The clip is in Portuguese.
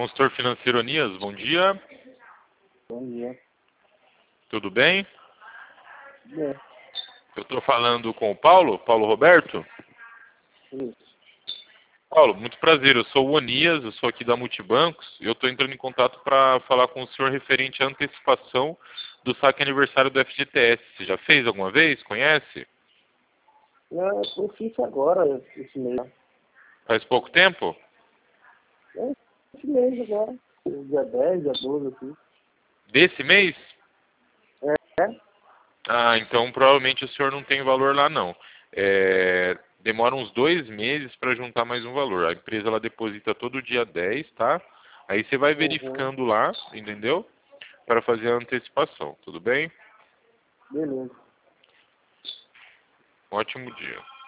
Consultor financeiro Onias, bom dia. Bom dia. Tudo bem? Bem, Eu estou falando com o Paulo Roberto. isso. Paulo, muito prazer. Eu sou o Onias, eu sou aqui da Multibancos e eu estou entrando em contato para falar com o senhor referente à antecipação do saque aniversário do FGTS. Você já fez alguma vez? Conhece? Eu fiz agora, esse mês. Faz pouco tempo? Esse mês agora. Dia 10, dia 12, assim. Desse mês? É? Ah, então provavelmente o senhor não tem valor lá não. Demora uns 2 meses para juntar mais um valor. A empresa ela deposita todo dia 10, tá? Aí você vai Uhum. verificando lá, entendeu? Para fazer a antecipação, tudo bem? Beleza. Ótimo dia.